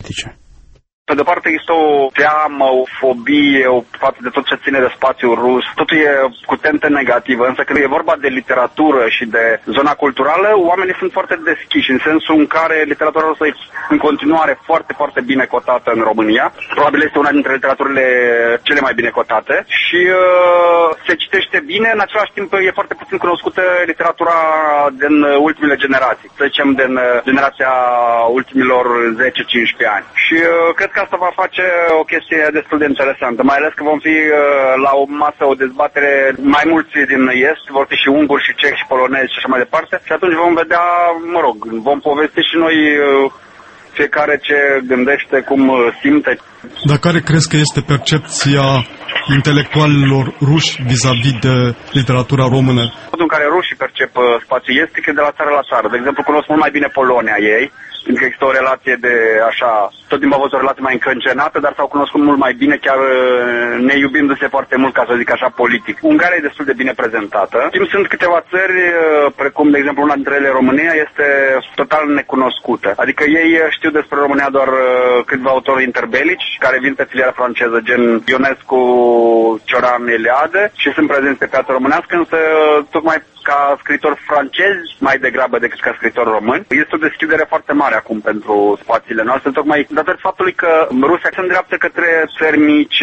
politice? Pe de parte există o teamă, o fobie față de tot ce ține de spațiul rus. Totul e cu tentă negativă, însă când e vorba de literatură și de zona culturală, oamenii sunt foarte deschiși, în sensul în care literatura rusă e în continuare foarte, foarte bine cotată în România. Probabil este una dintre literaturile cele mai bine cotate și se citește bine, în același timp e foarte puțin cunoscută literatura din ultimele generații, să zicem din generația ultimilor 10-15 ani. Și cred că asta va face o chestie destul de interesantă, mai ales că vom fi la o masă, o dezbatere, mai mulți din Est, vor fi și unguri, și cehi, și polonezi și așa mai departe. Și atunci vom vedea, mă rog, vom povesti și noi fiecare ce gândește, cum simte. Dar care crezi că este percepția intelectualilor ruși vis-a-vis de literatura română? Modul în care rușii percep spațiul estic e de la țară la țară. De exemplu, cunosc mult mai bine Polonia ei, pentru că există o relație de așa, tot timpul a fost o relație mai încrâncenată, dar s-au cunoscut mult mai bine, chiar ne iubindu-se foarte mult, ca să zic așa, politic. Ungaria e destul de bine prezentată. Timp sunt câteva țări, precum, de exemplu, una dintre ele, România, este total necunoscută. Adică ei știu despre România doar câțiva autori interbelici, care vin pe filiera franceză, gen Ionescu, Cioran, Eliade, și sunt prezenți pe piața românească, însă tocmai ca scriitor francez mai degrabă decât ca scriitor român. Este o deschidere foarte mare acum pentru spațiile noastre, tocmai datorită faptului că Rusia se îndreaptă către țări mici,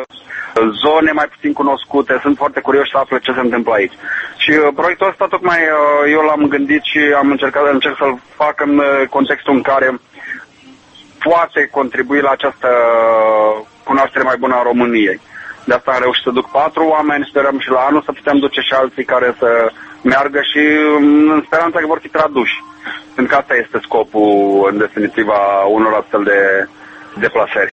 zone mai puțin cunoscute, sunt foarte curioși să afle ce se întâmplă aici. Și proiectul ăsta tocmai eu l-am gândit și încerc să-l fac în contextul în care poate contribui la această cunoaștere mai bună a României. De asta am reușit să duc 4 oameni, sperăm și la anul să putem duce și alții care să meargă și în speranța că vor fi traduși. Pentru că asta este scopul, în definitiv, a unor astfel de deplasări.